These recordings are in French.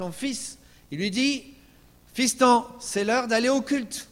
son fils. Il lui dit, fiston, c'est l'heure d'aller au culte.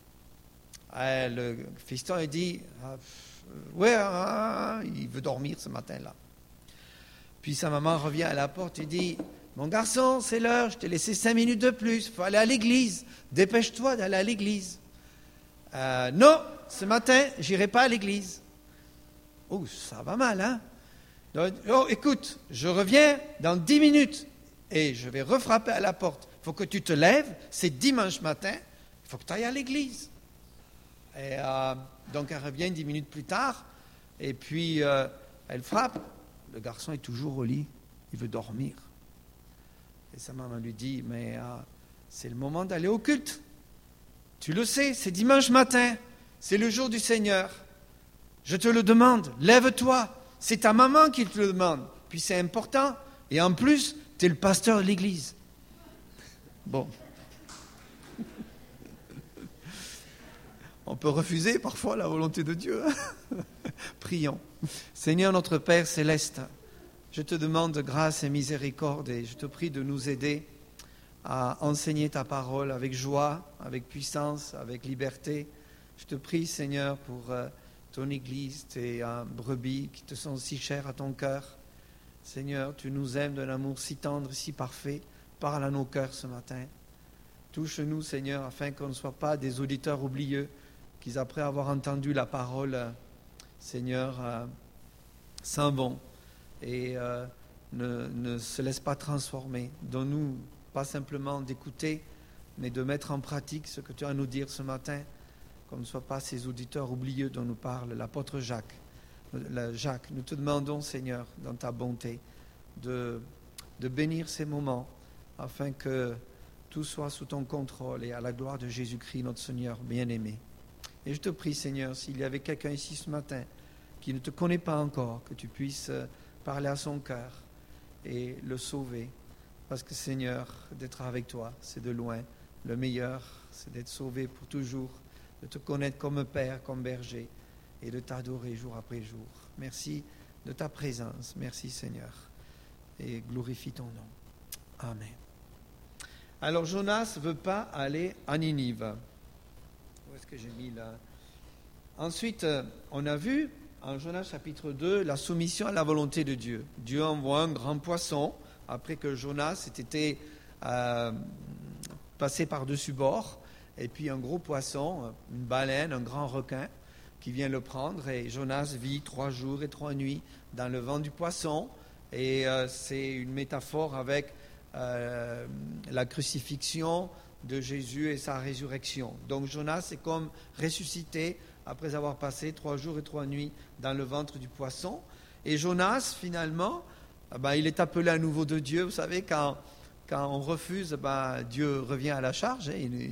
Le fiston, il dit, ouais, il veut dormir ce matin-là. Puis sa maman revient à la porte et dit, mon garçon, c'est l'heure, je t'ai laissé 5 minutes de plus, il faut aller à l'église, dépêche-toi d'aller à l'église. Non, ce matin, j'irai pas à l'église. Oh, ça va mal, hein? Oh, écoute, je reviens dans 10 minutes et je vais refrapper à la porte. Il faut que tu te lèves, c'est dimanche matin, il faut que tu ailles à l'église. Et donc elle revient 10 minutes plus tard et puis elle frappe. Le garçon est toujours au lit, il veut dormir. Et sa maman lui dit, mais c'est le moment d'aller au culte. Tu le sais, c'est dimanche matin, c'est le jour du Seigneur. Je te le demande, lève-toi. C'est ta maman qui te le demande. Puis c'est important. Et en plus, tu es le pasteur de l'église. Bon. On peut refuser parfois la volonté de Dieu. Prions. Seigneur notre Père céleste, je te demande grâce et miséricorde et je te prie de nous aider à enseigner ta parole avec joie, avec puissance, avec liberté. Je te prie, Seigneur, pour ton Église, tes brebis qui te sont si chères à ton cœur. Seigneur, tu nous aimes d'un amour si tendre, si parfait. Parle à nos cœurs ce matin. Touche-nous, Seigneur, afin qu'on ne soit pas des auditeurs oublieux, qui, après avoir entendu la parole, Seigneur, s'en vont et ne se laissent pas transformer. Donne-nous pas simplement d'écouter, mais de mettre en pratique ce que tu as à nous dire ce matin, qu'on ne soit pas ces auditeurs oublieux dont nous parle l'apôtre Jacques. Jacques, nous te demandons, Seigneur, dans ta bonté, de bénir ces moments, afin que tout soit sous ton contrôle et à la gloire de Jésus-Christ, notre Seigneur bien-aimé. Et je te prie, Seigneur, s'il y avait quelqu'un ici ce matin qui ne te connaît pas encore, que tu puisses parler à son cœur et le sauver. Parce que, Seigneur, d'être avec toi, c'est de loin. Le meilleur, c'est d'être sauvé pour toujours, de te connaître comme Père, comme berger, et de t'adorer jour après jour. Merci de ta présence. Merci, Seigneur. Et glorifie ton nom. Amen. Alors, Jonas ne veut pas aller à Ninive. Où est-ce que j'ai mis là? Ensuite, on a vu, en Jonas chapitre 2, la soumission à la volonté de Dieu. Dieu envoie un grand poisson, après que Jonas ait été passé par-dessus bord, et puis un gros poisson, une baleine, un grand requin, qui vient le prendre, et Jonas vit 3 jours et 3 nuits dans le ventre du poisson, et c'est une métaphore avec la crucifixion de Jésus et sa résurrection. Donc Jonas est comme ressuscité après avoir passé 3 jours et 3 nuits dans le ventre du poisson, et Jonas finalement, il est appelé à nouveau de Dieu. Vous savez, quand on refuse, Dieu revient à la charge.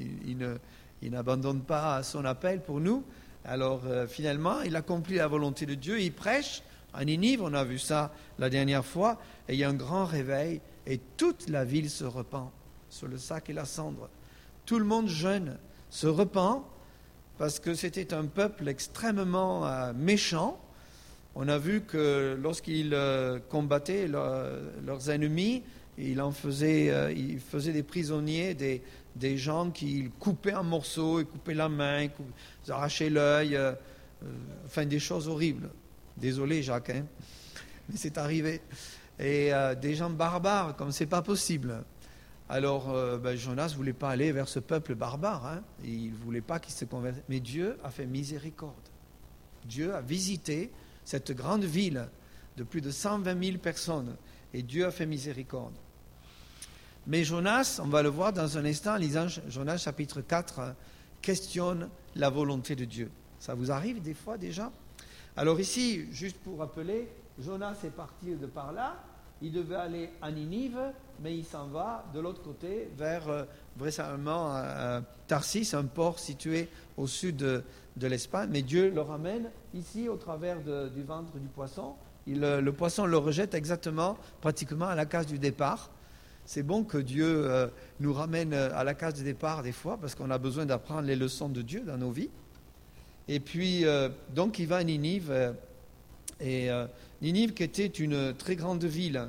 Il n'abandonne pas son appel pour nous. Alors finalement, il accomplit la volonté de Dieu. Il prêche à Ninive, on a vu ça la dernière fois. Et il y a un grand réveil. Et toute la ville se repent sur le sac et la cendre. Tout le monde jeûne, se repent, parce que c'était un peuple extrêmement méchant. On a vu que lorsqu'ils combattaient leurs ennemis, ils faisaient des prisonniers, des gens qu'ils coupaient en morceaux, ils coupaient la main, ils arrachaient l'œil, des choses horribles. Désolé Jacques, mais c'est arrivé. Et des gens barbares, comme c'est pas possible. Alors Jonas ne voulait pas aller vers ce peuple barbare, il ne voulait pas qu'il se convertisse. Mais Dieu a fait miséricorde. Dieu a visité cette grande ville de plus de 120 000 personnes, et Dieu a fait miséricorde. Mais Jonas, on va le voir dans un instant, en lisant Jonas chapitre 4, questionne la volonté de Dieu. Ça vous arrive des fois déjà? Alors ici, juste pour rappeler, Jonas est parti de par là, il devait aller à Ninive, mais il s'en va de l'autre côté, vers vraisemblablement Tarsis, un port situé au sud de l'Espagne. Mais Dieu le ramène ici au travers du ventre du poisson. Le poisson le rejette pratiquement à la case du départ. C'est bon que Dieu nous ramène à la case du départ des fois, parce qu'on a besoin d'apprendre les leçons de Dieu dans nos vies. Et puis, donc il va à Ninive, et Ninive qui était une très grande ville.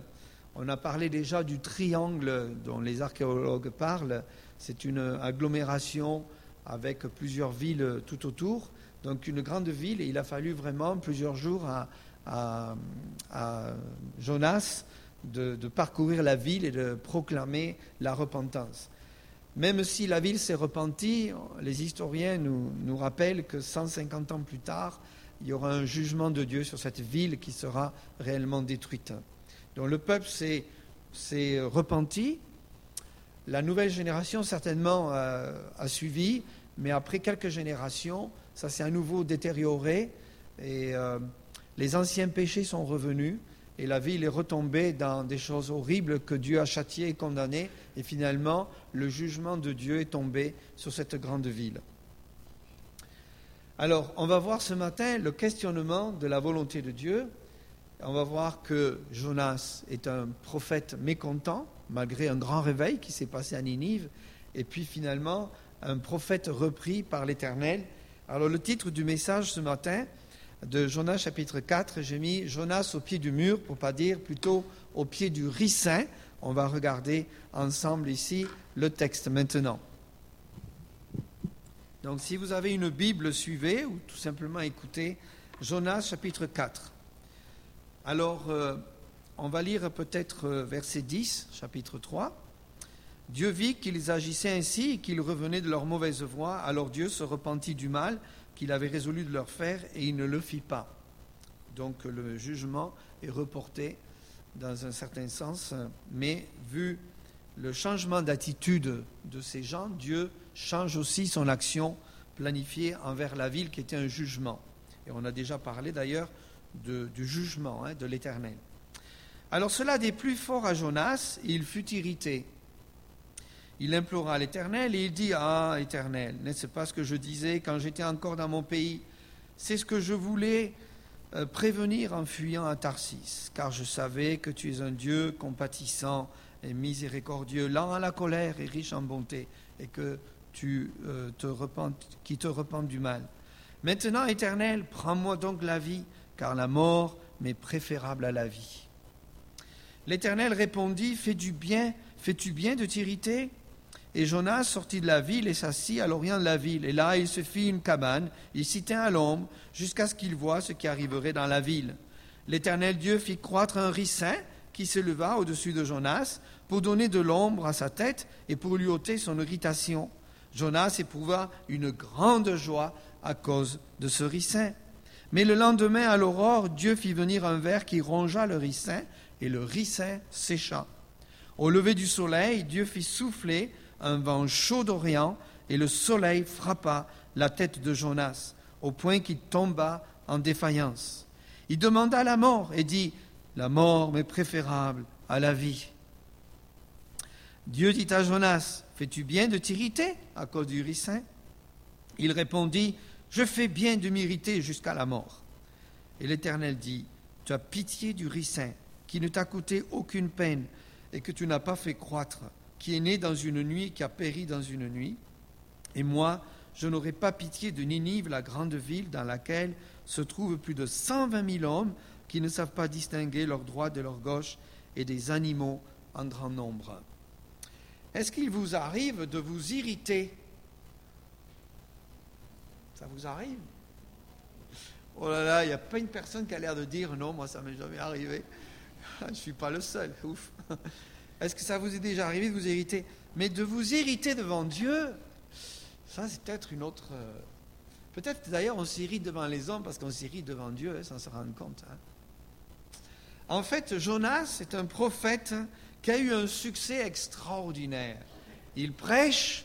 On a parlé déjà du triangle dont les archéologues parlent. C'est une agglomération avec plusieurs villes tout autour. Donc une grande ville, et il a fallu vraiment plusieurs jours à Jonas de parcourir la ville et de proclamer la repentance. Même si la ville s'est repentie, les historiens nous rappellent que 150 ans plus tard, il y aura un jugement de Dieu sur cette ville qui sera réellement détruite. Donc le peuple s'est repenti. La nouvelle génération certainement a suivi, mais après quelques générations, ça s'est à nouveau détérioré et les anciens péchés sont revenus et la ville est retombée dans des choses horribles que Dieu a châtiées et condamnées, et finalement le jugement de Dieu est tombé sur cette grande ville. Alors on va voir ce matin le questionnement de la volonté de Dieu. On va voir que Jonas est un prophète mécontent malgré un grand réveil qui s'est passé à Ninive, et puis finalement un prophète repris par l'Éternel. Alors le titre du message ce matin de Jonas chapitre 4, j'ai mis Jonas au pied du mur, pour ne pas dire plutôt au pied du ricin. On va regarder ensemble ici le texte maintenant. Donc si vous avez une Bible, suivez ou tout simplement écoutez Jonas chapitre 4. Alors on va lire peut-être verset 10, chapitre 3. Dieu vit qu'ils agissaient ainsi et qu'ils revenaient de leur mauvaise voie. Alors Dieu se repentit du mal qu'il avait résolu de leur faire et il ne le fit pas. Donc le jugement est reporté dans un certain sens, mais vu le changement d'attitude de ces gens, Dieu change aussi son action planifiée envers la ville qui était un jugement. Et on a déjà parlé d'ailleurs du jugement de l'Éternel. Alors cela déplut fort à Jonas et il fut irrité. Il implora l'Éternel et il dit « Ah, Éternel, n'est-ce pas ce que je disais quand j'étais encore dans mon pays? C'est ce que je voulais prévenir en fuyant à Tarsis, car je savais que tu es un Dieu compatissant et miséricordieux, lent à la colère et riche en bonté, et que qui te repentes du mal. Maintenant, Éternel, prends-moi donc la vie, car la mort m'est préférable à la vie. » L'Éternel répondit « Fais-tu bien de t'irriter ?» Et Jonas sortit de la ville et s'assit à l'orient de la ville. Et là, il se fit une cabane, il s'y tint à l'ombre, jusqu'à ce qu'il voie ce qui arriverait dans la ville. L'Éternel Dieu fit croître un ricin qui s'éleva au-dessus de Jonas pour donner de l'ombre à sa tête et pour lui ôter son irritation. Jonas éprouva une grande joie à cause de ce ricin. Mais le lendemain, à l'aurore, Dieu fit venir un ver qui rongea le ricin, et le ricin sécha. Au lever du soleil, Dieu fit souffler un vent chaud d'Orient, et le soleil frappa la tête de Jonas, au point qu'il tomba en défaillance. Il demanda la mort et dit « La mort m'est préférable à la vie. » Dieu dit à Jonas « Fais-tu bien de t'irriter à cause du ricin ?» Il répondit « Je fais bien de m'irriter jusqu'à la mort. » Et l'Éternel dit « Tu as pitié du ricin, qui ne t'a coûté aucune peine, et que tu n'as pas fait croître, qui est né dans une nuit, qui a péri dans une nuit. Et moi, je n'aurai pas pitié de Ninive, la grande ville dans laquelle se trouvent plus de 120 000 hommes qui ne savent pas distinguer leur droite de leur gauche et des animaux en grand nombre. » Est-ce qu'il vous arrive de vous irriter? Ça vous arrive? Oh là là, il n'y a pas une personne qui a l'air de dire « Non, moi ça ne m'est jamais arrivé. Je ne suis pas le seul. » Ouf. Est-ce que ça vous est déjà arrivé de vous irriter? Mais de vous irriter devant Dieu, ça c'est peut-être une autre... Peut-être d'ailleurs on s'irrite devant les hommes parce qu'on s'irrite devant Dieu, sans se rendre compte. En fait, Jonas est un prophète qui a eu un succès extraordinaire. Il prêche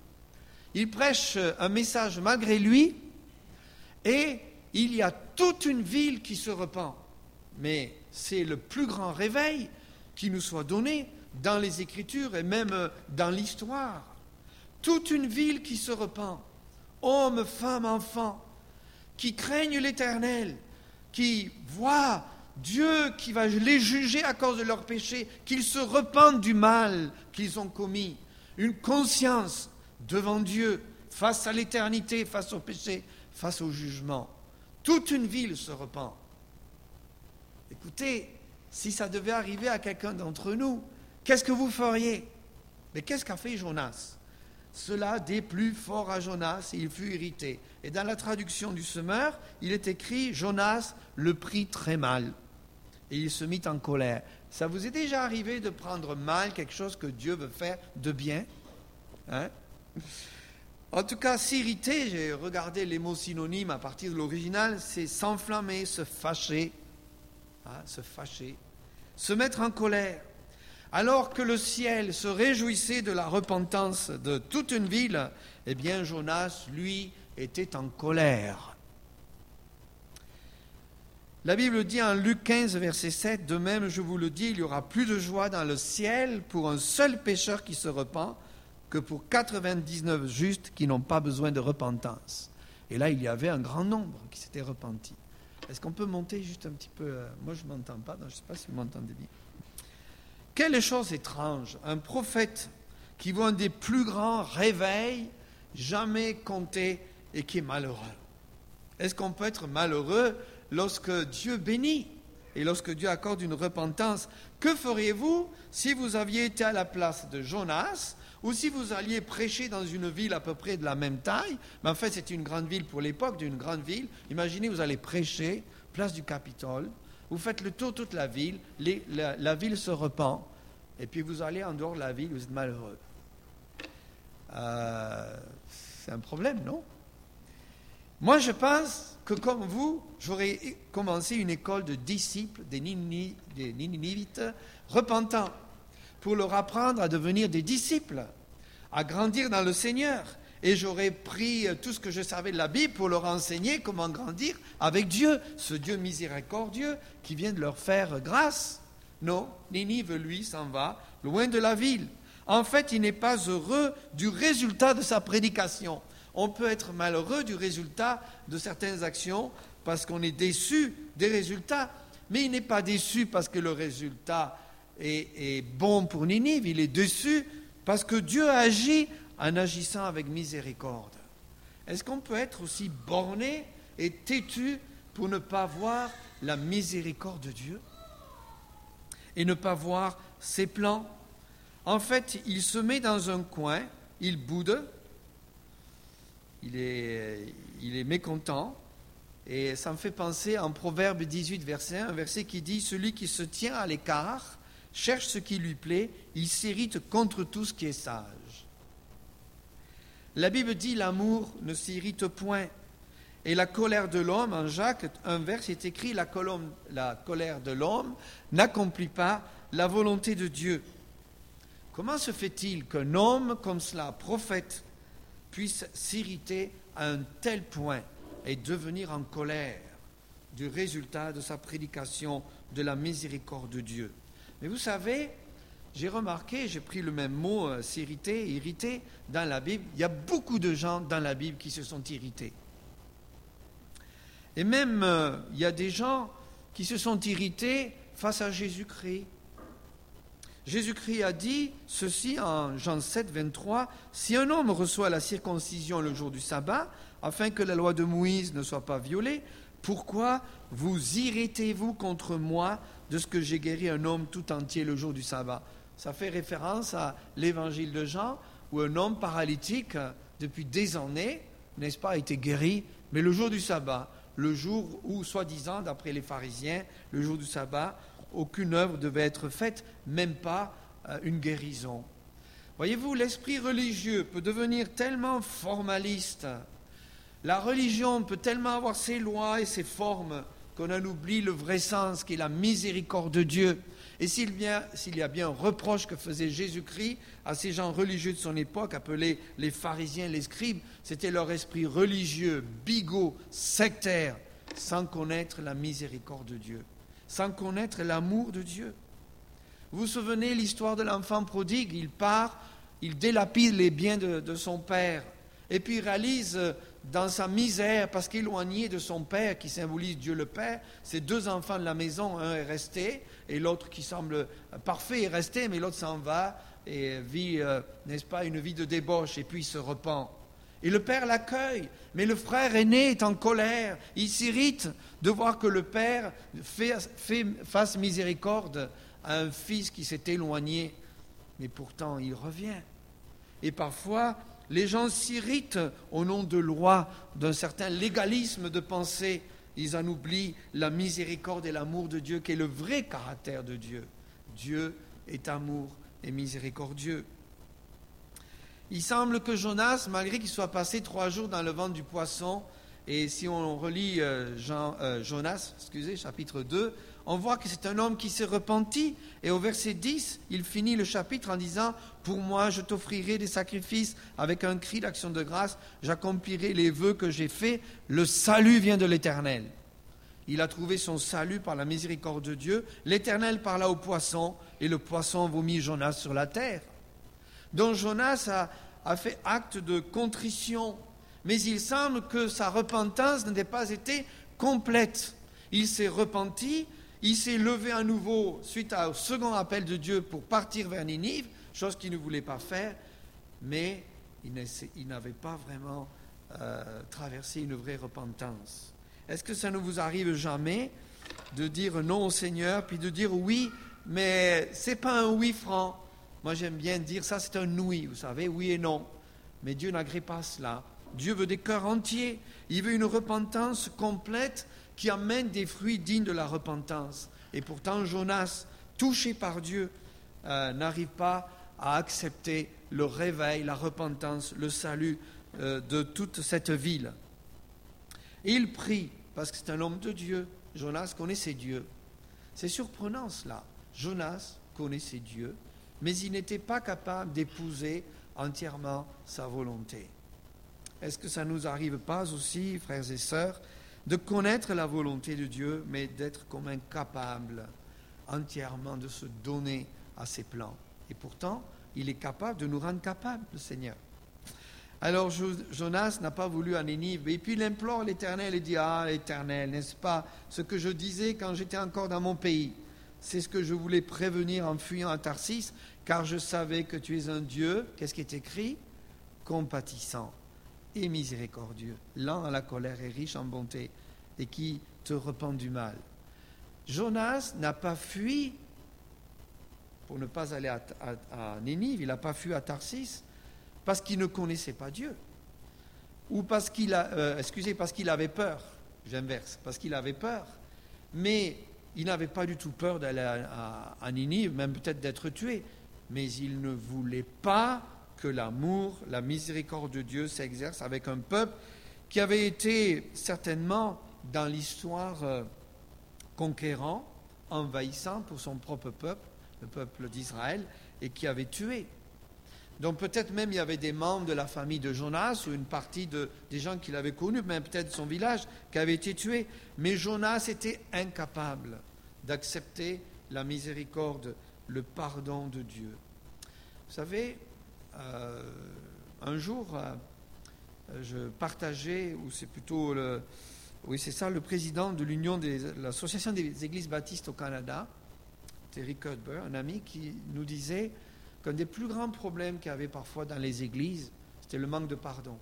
un message malgré lui, et il y a toute une ville qui se repent. Mais c'est le plus grand réveil qui nous soit donné dans les Écritures et même dans l'histoire. Toute une ville qui se repent, hommes, femmes, enfants, qui craignent l'Éternel, qui voient Dieu qui va les juger à cause de leurs péchés, qu'ils se repentent du mal qu'ils ont commis, une conscience devant Dieu, face à l'éternité, face au péché, face au jugement. Toute une ville se repent. Écoutez, si ça devait arriver à quelqu'un d'entre nous, qu'est-ce que vous feriez? Mais qu'est-ce qu'a fait Jonas? Cela déplut fort à Jonas et il fut irrité. Et dans la traduction du Semeur, il est écrit « Jonas le prit très mal » et il se mit en colère. Ça vous est déjà arrivé de prendre mal quelque chose que Dieu veut faire de bien? En tout cas, s'irriter, j'ai regardé les mots synonymes à partir de l'original, c'est s'enflammer, se fâcher, se fâcher, se mettre en colère. Alors que le ciel se réjouissait de la repentance de toute une ville, eh bien Jonas, lui, était en colère. La Bible dit en Luc 15, verset 7, « De même, je vous le dis, il y aura plus de joie dans le ciel pour un seul pécheur qui se repent que pour 99 justes qui n'ont pas besoin de repentance. » Et là, il y avait un grand nombre qui s'étaient repentis. Est-ce qu'on peut monter juste un petit peu? Moi, je ne m'entends pas, donc je ne sais pas si vous m'entendez bien. Quelle chose étrange, un prophète qui voit un des plus grands réveils jamais comptés et qui est malheureux. Est-ce qu'on peut être malheureux lorsque Dieu bénit et lorsque Dieu accorde une repentance? Que feriez-vous si vous aviez été à la place de Jonas ou si vous alliez prêcher dans une ville à peu près de la même taille? Mais en fait, c'est une grande ville pour l'époque, d'une grande ville. Imaginez, vous allez prêcher, place du Capitole. Vous faites le tour de toute la ville, la ville se repent, et puis vous allez en dehors de la ville, vous êtes malheureux. C'est un problème, non? Moi, je pense que comme vous, j'aurais commencé une école de disciples des Ninivites repentants pour leur apprendre à devenir des disciples, à grandir dans le Seigneur. Et j'aurais pris tout ce que je savais de la Bible pour leur enseigner comment grandir avec Dieu, ce Dieu miséricordieux qui vient de leur faire grâce. Non, Ninive, lui, s'en va loin de la ville. En fait, il n'est pas heureux du résultat de sa prédication. On peut être malheureux du résultat de certaines actions parce qu'on est déçu des résultats, mais il n'est pas déçu parce que le résultat est bon pour Ninive, il est déçu parce que Dieu agit en agissant avec miséricorde. Est-ce qu'on peut être aussi borné et têtu pour ne pas voir la miséricorde de Dieu et ne pas voir ses plans? En fait, il se met dans un coin, il boude, il est mécontent, et ça me fait penser en Proverbe 18, verset 1, un verset qui dit « Celui qui se tient à l'écart cherche ce qui lui plaît, il s'irrite contre tout ce qui est sage. » La Bible dit « L'amour ne s'irrite point ». Et la colère de l'homme, en Jacques, un vers est écrit « La colère de l'homme n'accomplit pas la volonté de Dieu ». Comment se fait-il qu'un homme comme cela, prophète, puisse s'irriter à un tel point et devenir en colère du résultat de sa prédication de la miséricorde de Dieu? Mais vous savez, j'ai remarqué, j'ai pris le même mot, s'irriter, irriter, dans la Bible. Il y a beaucoup de gens dans la Bible qui se sont irrités. Et même, il y a des gens qui se sont irrités face à Jésus-Christ. Jésus-Christ a dit ceci en Jean 7, 23, « Si un homme reçoit la circoncision le jour du sabbat, afin que la loi de Moïse ne soit pas violée, pourquoi vous irritez-vous contre moi de ce que j'ai guéri un homme tout entier le jour du sabbat ?» Ça fait référence à l'évangile de Jean, où un homme paralytique, depuis des années, n'est-ce pas, a été guéri, mais le jour du sabbat, le jour où, soi-disant, d'après les pharisiens, le jour du sabbat, aucune œuvre devait être faite, même pas une guérison. Voyez-vous, l'esprit religieux peut devenir tellement formaliste, la religion peut tellement avoir ses lois et ses formes qu'on en oublie le vrai sens qui est la miséricorde de Dieu. Et s'il y a bien un reproche que faisait Jésus-Christ à ces gens religieux de son époque, appelés les pharisiens, les scribes, c'était leur esprit religieux, bigot, sectaire, sans connaître la miséricorde de Dieu, sans connaître l'amour de Dieu. Vous vous souvenez l'histoire de l'enfant prodigue? Il part, il délapide les biens de son père, et puis il réalise dans sa misère, parce qu'éloigné de son père, qui symbolise Dieu le Père, ses deux enfants de la maison, un est resté, et l'autre qui semble parfait est resté, mais l'autre s'en va et vit, n'est-ce pas, une vie de débauche, et puis il se repent. Et le père l'accueille. Mais le frère aîné est en colère. Il s'irrite de voir que le père fasse miséricorde à un fils qui s'est éloigné. Mais pourtant, il revient. Et parfois, les gens s'irritent au nom de loi, d'un certain légalisme de pensée. Ils en oublient la miséricorde et l'amour de Dieu, qui est le vrai caractère de Dieu. Dieu est amour et miséricordieux. Il semble que Jonas, malgré qu'il soit passé 3 jours dans le ventre du poisson, et si on relit Jonas, chapitre 2, on voit que c'est un homme qui s'est repenti. Et au verset 10, il finit le chapitre en disant « Pour moi, je t'offrirai des sacrifices avec un cri d'action de grâce, j'accomplirai les vœux que j'ai faits, le salut vient de l'Éternel. » Il a trouvé son salut par la miséricorde de Dieu. L'Éternel parla au poisson, et le poisson vomit Jonas sur la terre. Donc Jonas a fait acte de contrition, mais il semble que sa repentance n'ait pas été complète. Il s'est repenti, il s'est levé à nouveau suite au second appel de Dieu pour partir vers Ninive, chose qu'il ne voulait pas faire, mais il n'avait pas vraiment traversé une vraie repentance. Est-ce que ça ne vous arrive jamais de dire non au Seigneur, puis de dire oui, mais ce n'est pas un oui franc? Moi, j'aime bien dire ça, c'est un oui, vous savez, oui et non. Mais Dieu n'agrée pas cela. Dieu veut des cœurs entiers. Il veut une repentance complète qui amène des fruits dignes de la repentance. Et pourtant, Jonas, touché par Dieu, n'arrive pas à accepter le réveil, la repentance, le salut de toute cette ville. Et il prie, parce que c'est un homme de Dieu. Jonas connaissait Dieu. C'est surprenant cela. Jonas connaissait Dieu, mais il n'était pas capable d'épouser entièrement sa volonté. Est-ce que ça ne nous arrive pas aussi, frères et sœurs, de connaître la volonté de Dieu, mais d'être comme incapable entièrement de se donner à ses plans? Et pourtant, il est capable de nous rendre capables, le Seigneur. Alors Jonas n'a pas voulu à Ninive, et puis il implore l'Éternel et dit « Ah, l'Éternel, n'est-ce pas ce que je disais quand j'étais encore dans mon pays? C'est ce que je voulais prévenir en fuyant à Tarsis, car je savais que tu es un Dieu, qu'est-ce qui est écrit? Compatissant et miséricordieux, lent à la colère et riche en bonté, et qui te repent du mal. » Jonas n'a pas fui pour ne pas aller à Ninive, il n'a pas fui à Tarsis parce qu'il ne connaissait pas Dieu, ou parce qu'il avait peur, j'inverse, parce qu'il avait peur, mais il n'avait pas du tout peur d'aller à Ninive, même peut-être d'être tué, mais il ne voulait pas que l'amour, la miséricorde de Dieu s'exerce avec un peuple qui avait été certainement dans l'histoire conquérant, envahissant pour son propre peuple, le peuple d'Israël, et qui avait tué. Donc peut-être même il y avait des membres de la famille de Jonas ou une partie des gens qu'il avait connus, même peut-être son village, qui avait été tué. Mais Jonas était incapable d'accepter la miséricorde, le pardon de Dieu. Vous savez, un jour, je partageais, ou c'est plutôt le président de l'Association des Églises baptistes au Canada, Terry Cuthbert, un ami, qui nous disait qu'un des plus grands problèmes qu'il y avait parfois dans les églises, c'était le manque de pardon.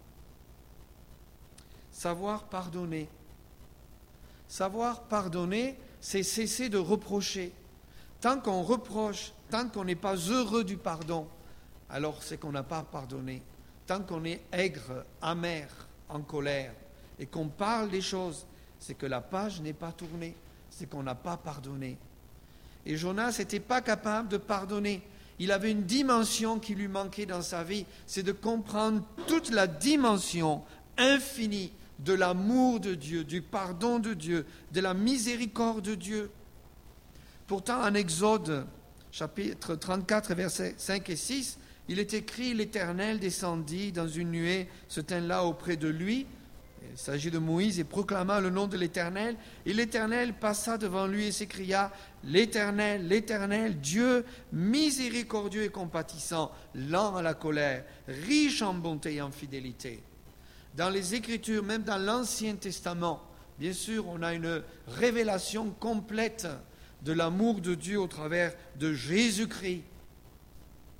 Savoir pardonner. Savoir pardonner, c'est cesser de reprocher. Tant qu'on reproche, tant qu'on n'est pas heureux du pardon, alors c'est qu'on n'a pas pardonné. Tant qu'on est aigre, amer, en colère, et qu'on parle des choses, c'est que la page n'est pas tournée, c'est qu'on n'a pas pardonné. Et Jonas n'était pas capable de pardonner. Il avait une dimension qui lui manquait dans sa vie, c'est de comprendre toute la dimension infinie de l'amour de Dieu, du pardon de Dieu, de la miséricorde de Dieu. Pourtant, en Exode, chapitre 34, versets 5 et 6, il est écrit « L'Éternel descendit dans une nuée, se tint là auprès de lui. » Il s'agit de Moïse et proclama le nom de l'Éternel. Et l'Éternel passa devant lui et s'écria « L'Éternel, l'Éternel, Dieu miséricordieux et compatissant, lent à la colère, riche en bonté et en fidélité. » Dans les Écritures, même dans l'Ancien Testament, bien sûr, on a une révélation complète de l'amour de Dieu au travers de Jésus-Christ.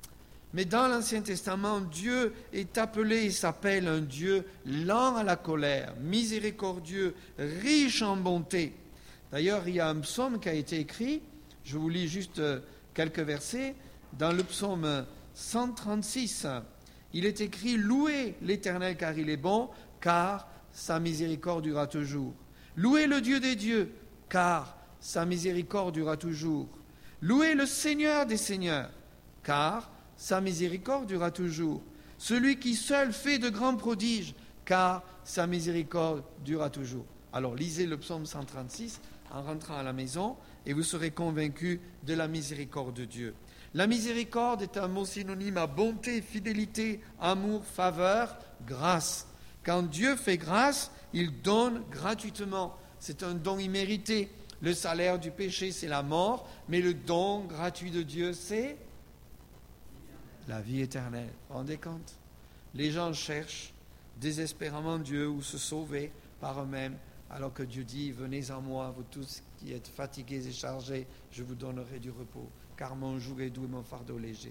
Mais dans l'Ancien Testament, Dieu est appelé et s'appelle un Dieu lent à la colère, miséricordieux, riche en bonté. D'ailleurs, il y a un psaume qui a été écrit, je vous lis juste quelques versets, dans le psaume 136. Il est écrit « Louez l'Éternel car il est bon, car sa miséricorde durera toujours. Louez le Dieu des dieux, car sa miséricorde durera toujours. Louez le Seigneur des seigneurs, car sa miséricorde durera toujours. Celui qui seul fait de grands prodiges, car sa miséricorde durera toujours. » Alors lisez le psaume 136 en rentrant à la maison et vous serez convaincus de la miséricorde de Dieu. La miséricorde est un mot synonyme à bonté, fidélité, amour, faveur, grâce. Quand Dieu fait grâce, il donne gratuitement. C'est un don immérité. Le salaire du péché, c'est la mort, mais le don gratuit de Dieu, c'est la vie éternelle. Vous vous rendez compte? Les gens cherchent désespérément Dieu ou se sauver par eux-mêmes, alors que Dieu dit, venez à moi, vous tous qui êtes fatigués et chargés, je vous donnerai du repos, car mon joug est doux et mon fardeau léger.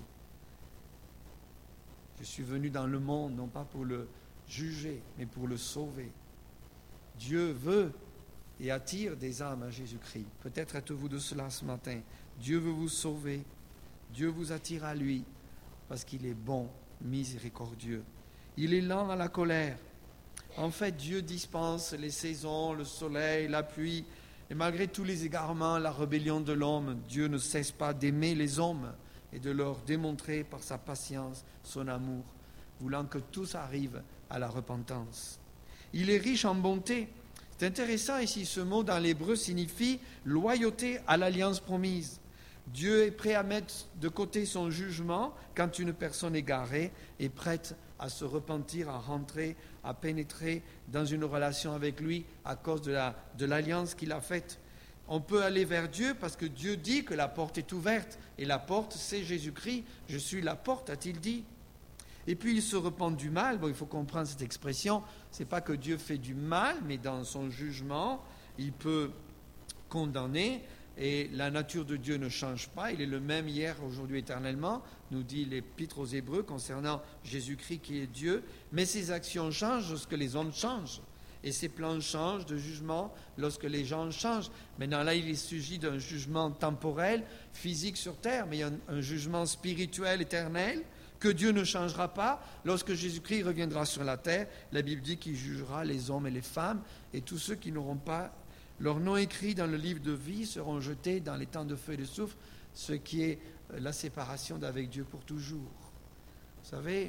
Je suis venu dans le monde, non pas pour le juger, mais pour le sauver. Dieu veut et attire des âmes à Jésus-Christ. Peut-être êtes-vous de cela ce matin. Dieu veut vous sauver. Dieu vous attire à lui, parce qu'il est bon, miséricordieux. Il est lent à la colère. En fait, Dieu dispense les saisons, le soleil, la pluie, et malgré tous les égarements, la rébellion de l'homme, Dieu ne cesse pas d'aimer les hommes et de leur démontrer par sa patience son amour, voulant que tous arrivent à la repentance. Il est riche en bonté. C'est intéressant ici, ce mot dans l'hébreu signifie loyauté à l'alliance promise. Dieu est prêt à mettre de côté son jugement quand une personne égarée est prête à se repentir, à rentrer, à pénétrer dans une relation avec lui à cause de l'alliance qu'il a faite. On peut aller vers Dieu parce que Dieu dit que la porte est ouverte. Et la porte, c'est Jésus-Christ. Je suis la porte, a-t-il dit. Et puis il se repent du mal. Bon, il faut comprendre cette expression. Ce n'est pas que Dieu fait du mal, mais dans son jugement, il peut condamner. Et la nature de Dieu ne change pas. Il est le même hier, aujourd'hui, éternellement, nous dit l'Épître aux Hébreux concernant Jésus-Christ qui est Dieu. Mais ses actions changent lorsque les hommes changent. Et ses plans changent de jugement lorsque les gens changent. Maintenant, là, il s'agit d'un jugement temporel, physique sur terre, mais il y a un jugement spirituel éternel que Dieu ne changera pas. Lorsque Jésus-Christ reviendra sur la terre, la Bible dit qu'il jugera les hommes et les femmes, et tous ceux qui n'auront pas leurs noms écrits dans le livre de vie seront jetés dans les temps de feu et de soufre, ce qui est la séparation d'avec Dieu pour toujours. Vous savez,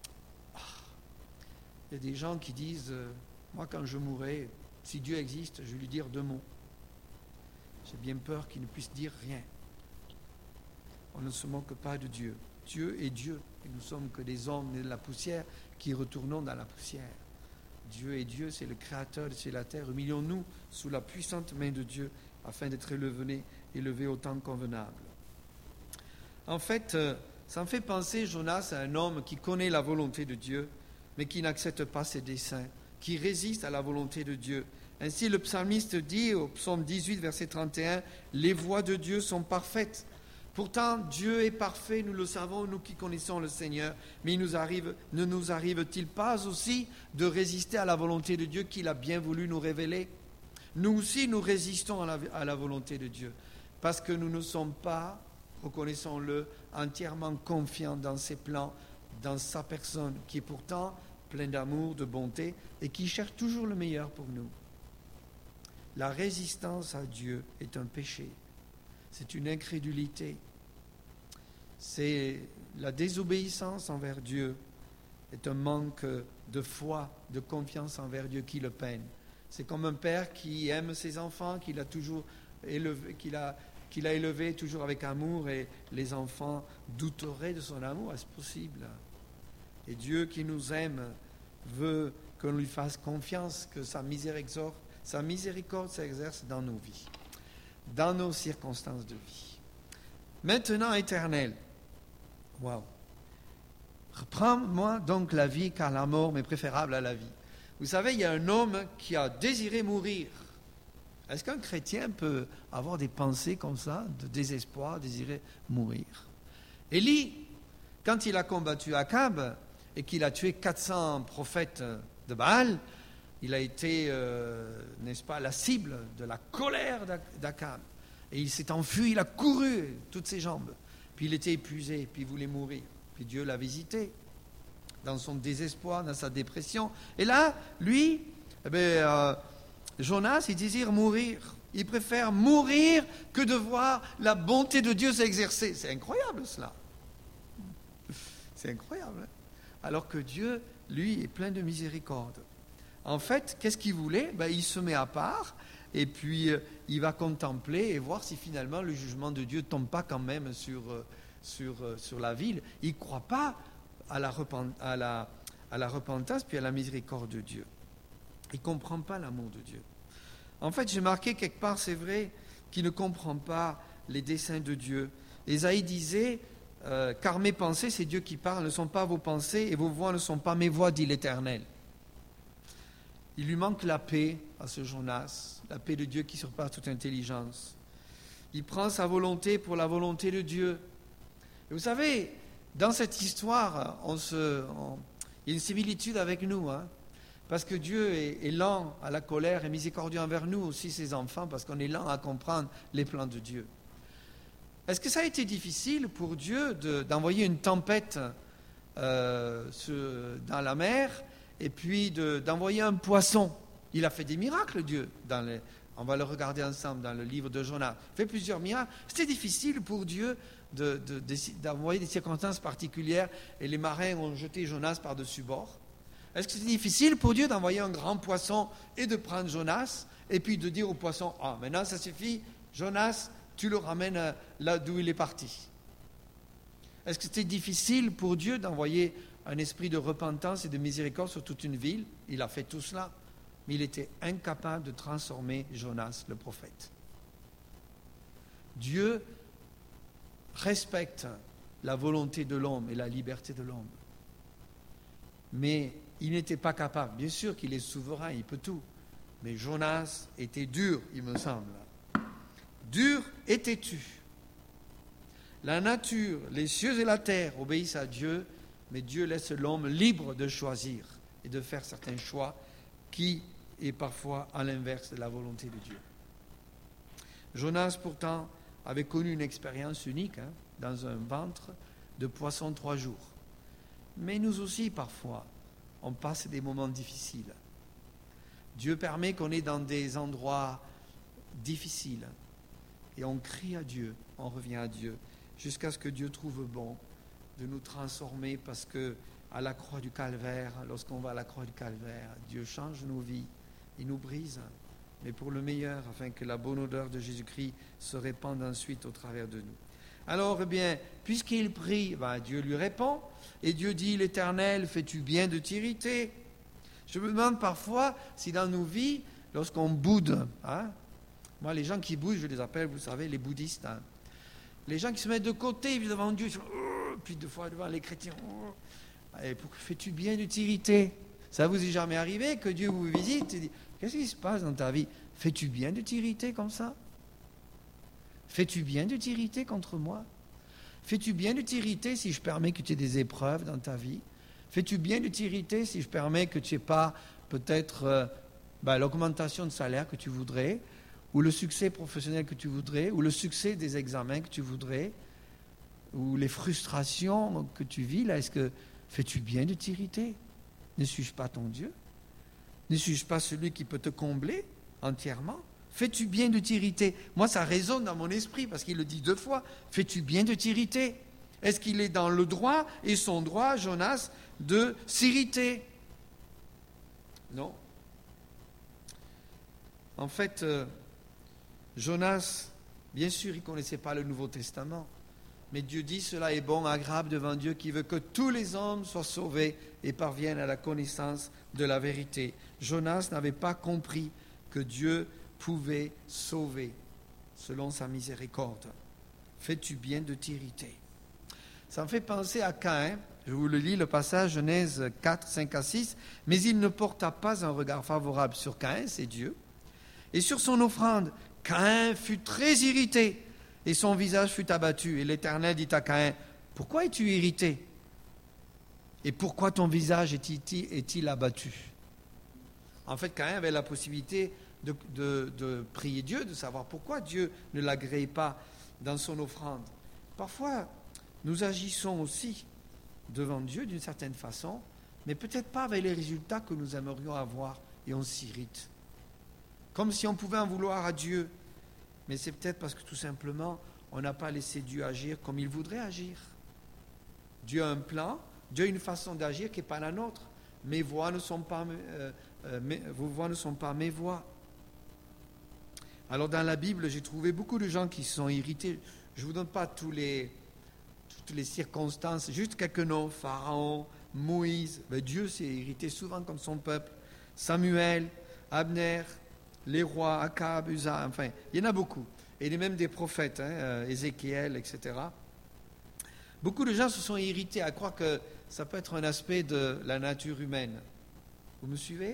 il y a des gens qui disent, moi quand je mourrai, si Dieu existe, je vais lui dire 2 mots. J'ai bien peur qu'il ne puisse dire rien. On ne se moque pas de Dieu. Dieu est Dieu, et nous sommes que des hommes nés de la poussière qui retournons dans la poussière. Dieu est Dieu, c'est le Créateur de ciel et la terre. Humilions-nous sous la puissante main de Dieu afin d'être élevés au temps convenable. En fait, ça me fait penser, Jonas, à un homme qui connaît la volonté de Dieu, mais qui n'accepte pas ses desseins, qui résiste à la volonté de Dieu. Ainsi, le psalmiste dit au psaume 18, verset 31, « Les voies de Dieu sont parfaites. » Pourtant, Dieu est parfait, nous le savons, nous qui connaissons le Seigneur, mais ne nous arrive-t-il pas aussi de résister à la volonté de Dieu qu'il a bien voulu nous révéler? Nous aussi, nous résistons à la volonté de Dieu, parce que nous ne sommes pas, reconnaissons-le, entièrement confiants dans ses plans, dans sa personne, qui est pourtant pleine d'amour, de bonté, et qui cherche toujours le meilleur pour nous. La résistance à Dieu est un péché. C'est une incrédulité. C'est la désobéissance envers Dieu. C'est un manque de foi, de confiance envers Dieu qui le peine. C'est comme un père qui aime ses enfants, qu'il a élevé toujours avec amour, et les enfants douteraient de son amour. Est-ce possible? Et Dieu qui nous aime veut qu'on lui fasse confiance, que sa miséricorde s'exerce dans nos vies, dans nos circonstances de vie. Maintenant, Éternel, waouh, reprends-moi donc la vie, car la mort m'est préférable à la vie. Vous savez, il y a un homme qui a désiré mourir. Est-ce qu'un chrétien peut avoir des pensées comme ça, de désespoir, désirer mourir? Élie, quand il a combattu Akab et qu'il a tué 400 prophètes de Baal, il a été, n'est-ce pas, la cible de la colère d'Akab. Et il s'est enfui, il a couru toutes ses jambes. Puis il était épuisé, puis il voulait mourir. Puis Dieu l'a visité dans son désespoir, dans sa dépression. Et là, lui, Jonas, il désire mourir. Il préfère mourir que de voir la bonté de Dieu s'exercer. C'est incroyable cela. C'est incroyable. Hein? Alors que Dieu, lui, est plein de miséricorde. En fait, qu'est-ce qu'il voulait? Il se met à part et puis il va contempler et voir si finalement le jugement de Dieu ne tombe pas quand même sur la ville. Il ne croit pas à la repentance puis à la miséricorde de Dieu. Il ne comprend pas l'amour de Dieu. En fait, j'ai marqué quelque part, c'est vrai, qu'il ne comprend pas les desseins de Dieu. Ésaïe disait, car mes pensées, c'est Dieu qui parle, ne sont pas vos pensées, et vos voix ne sont pas mes voix, dit l'Éternel. Il lui manque la paix à ce Jonas, la paix de Dieu qui surpasse toute intelligence. Il prend sa volonté pour la volonté de Dieu. Et vous savez, dans cette histoire, il y a une similitude avec nous, hein. Parce que Dieu est lent à la colère et miséricordieux envers nous aussi, ses enfants, parce qu'on est lent à comprendre les plans de Dieu. Est-ce que ça a été difficile pour Dieu d'envoyer une tempête dans la mer et puis d'envoyer un poisson? Il a fait des miracles, Dieu. On va le regarder ensemble dans le livre de Jonas. Il fait plusieurs miracles. C'était difficile pour Dieu d'envoyer des circonstances particulières et les marins ont jeté Jonas par-dessus bord. Est-ce que c'est difficile pour Dieu d'envoyer un grand poisson et de prendre Jonas et puis de dire au poisson, maintenant ça suffit, Jonas, tu le ramènes là d'où il est parti? Est-ce que c'était difficile pour Dieu d'envoyer un esprit de repentance et de miséricorde sur toute une ville? Il a fait tout cela, mais il était incapable de transformer Jonas, le prophète. Dieu respecte la volonté de l'homme et la liberté de l'homme. Mais il n'était pas capable. Bien sûr qu'il est souverain, il peut tout. Mais Jonas était dur, il me semble. Dur et têtu. La nature, les cieux et la terre obéissent à Dieu, mais Dieu laisse l'homme libre de choisir et de faire certains choix qui est parfois à l'inverse de la volonté de Dieu. Jonas, pourtant, avait connu une expérience unique, dans un ventre de poisson 3 jours. Mais nous aussi, parfois, on passe des moments difficiles. Dieu permet qu'on est dans des endroits difficiles. Et on crie à Dieu, on revient à Dieu, jusqu'à ce que Dieu trouve bon de nous transformer, parce que à la croix du Calvaire, lorsqu'on va à la croix du Calvaire, Dieu change nos vies, il nous brise, mais pour le meilleur, afin que la bonne odeur de Jésus-Christ se répande ensuite au travers de nous. Alors, puisqu'il prie, Dieu lui répond, et Dieu dit, l'Éternel, fais-tu bien de t'irriter? Je me demande parfois si dans nos vies, lorsqu'on boude, moi les gens qui boudent, je les appelle, vous savez, les bouddhistes, les gens qui se mettent de côté devant Dieu, puis deux fois devant les chrétiens, fais-tu bien de t'irriter? Ça vous est jamais arrivé que Dieu vous visite et dit, qu'est-ce qui se passe dans ta vie? Fais-tu bien de t'irriter comme ça? Fais-tu bien de t'irriter contre moi? Fais-tu bien de t'irriter si je permets que tu aies des épreuves dans ta vie? Fais-tu bien de t'irriter si je permets que tu n'aies pas peut-être l'augmentation de salaire que tu voudrais, ou le succès professionnel que tu voudrais, ou le succès des examens que tu voudrais, ou les frustrations que tu vis là? Fais-tu bien de t'irriter? Ne suis-je pas ton Dieu? Ne suis-je pas celui qui peut te combler entièrement? Fais-tu bien de t'irriter? Moi, ça résonne dans mon esprit parce qu'il le dit 2 fois. Fais-tu bien de t'irriter? Est-ce qu'il est dans le droit et son droit, Jonas, de s'irriter? Non. En fait, Jonas, bien sûr, il ne connaissait pas le Nouveau Testament. Mais Dieu dit, cela est bon, agréable devant Dieu, qui veut que tous les hommes soient sauvés et parviennent à la connaissance de la vérité. Jonas n'avait pas compris que Dieu pouvait sauver selon sa miséricorde. Fais-tu bien de t'irriter? Ça me fait penser à Caïn. Je vous le lis, le passage Genèse 4, 5 à 6. Mais il ne porta pas un regard favorable sur Caïn, c'est Dieu. Et sur son offrande, Caïn fut très irrité et son visage fut abattu. Et l'Éternel dit à Caïn, pourquoi es-tu irrité? Et pourquoi ton visage est-il abattu? En fait, Caïn avait la possibilité de prier Dieu, de savoir pourquoi Dieu ne l'agrée pas dans son offrande. Parfois, nous agissons aussi devant Dieu d'une certaine façon, mais peut-être pas avec les résultats que nous aimerions avoir, et on s'irrite. Comme si on pouvait en vouloir à Dieu, mais c'est peut-être parce que tout simplement, on n'a pas laissé Dieu agir comme il voudrait agir. Dieu a un plan, Dieu a une façon d'agir qui n'est pas la nôtre. Mes voix ne sont pas, vos voix ne sont pas mes voix. Alors dans la Bible, j'ai trouvé beaucoup de gens qui sont irrités. Je ne vous donne pas toutes les circonstances, juste quelques noms. Pharaon, Moïse, Dieu s'est irrité souvent contre son peuple. Samuel, Abner, les rois, Akab, Uza, enfin, il y en a beaucoup. Et il y a même des prophètes, Ézéchiel, etc. Beaucoup de gens se sont irrités à croire que ça peut être un aspect de la nature humaine. Vous me suivez?